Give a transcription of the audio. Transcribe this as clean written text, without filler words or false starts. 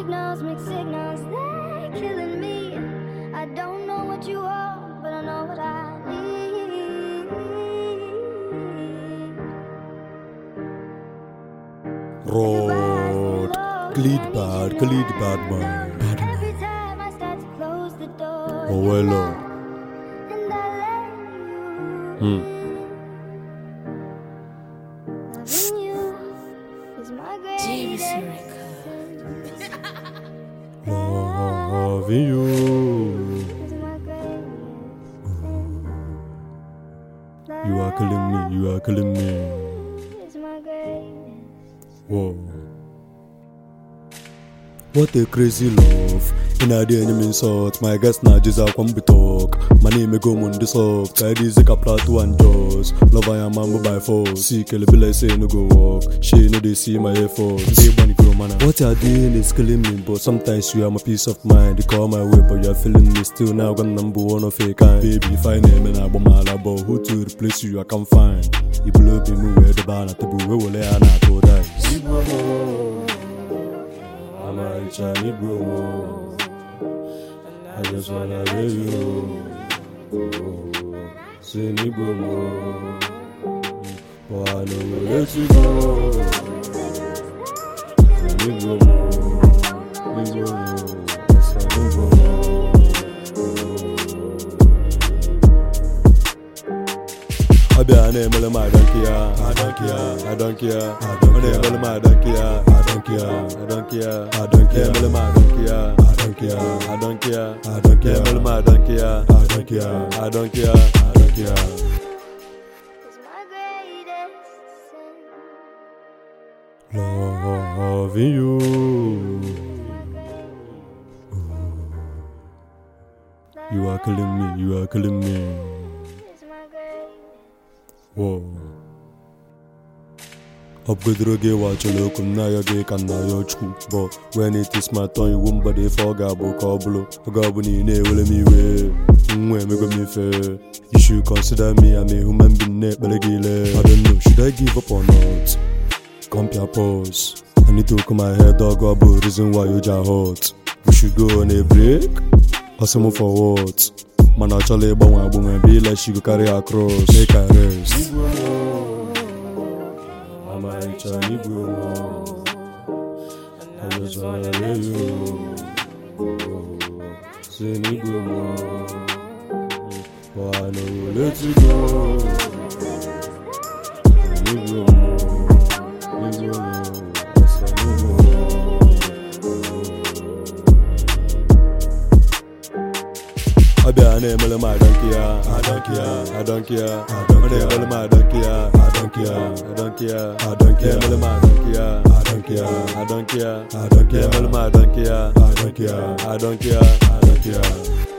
signals, mixed signals, they're killing me. I don't know what you want, but I know what I need. Rod, Khalid bad man. Every time I start to close the door, Oh well, Lord. and I let you. Loving you is my greatest sin. Loving you. Is my greatest sin. You are killing me, you are killing me. Is my greatest. Whoa. What a crazy love. In a day, enemy insult. My guess now just a come be talk. My name go mundi soft. I dis a plateau and jaws. Love I am man by force. See, kill be like say no go walk. She know they see my effort. They bunny grow man. What you're doing is killing me, but sometimes you are my peace of mind. They call my way, but you're feeling me still. Now got number one of a kind. Baby, find name and I'm my labo. Who to replace you? I can't find. You blow me where the bar at the boo. We will lay on our toe dice. I'm a Chinese bro. I just wanna let you know. Say me bro. But I know we'll let you go. Say me bro. Me bro. Say me bro. I be an email, I don't care. I don't care. I don't care. I don't care. I don't care. I don't care. I don't care. I don't care. I don't care. I don't care. I don't care. I don't care. I don't care. I don't care. I don't care. I don't care. Is my greatest sin. Loving you. You are killing me. You are killing me. Is my greatest. Whoa. Upgradroge wacholo kuna yoge kana yochku. But when it is my turn, you won't body for gabo kablo. Gabo ni ne wole mi we. Mwe me go mi fe. You should consider me I'm a human being net belegile. I don't know, should I give up or not? Compare pause. I need to come my head dog about reason why you ja hot. We should go on a break. Or some for what? Man actually boom be like she go carry across. Make her rest. I'm a Chinese bro. I just wanna let you know. Say me bro. But I know we'll let you go. Say me bro. Me bro. Say me bro. I be an email, I don't care. I don't care. I don't care. I don't care. I don't care. I don't care. I don't care. I don't care. I don't care. I don't care. I don't care. I don't care. I don't care. I don't care. I don't care.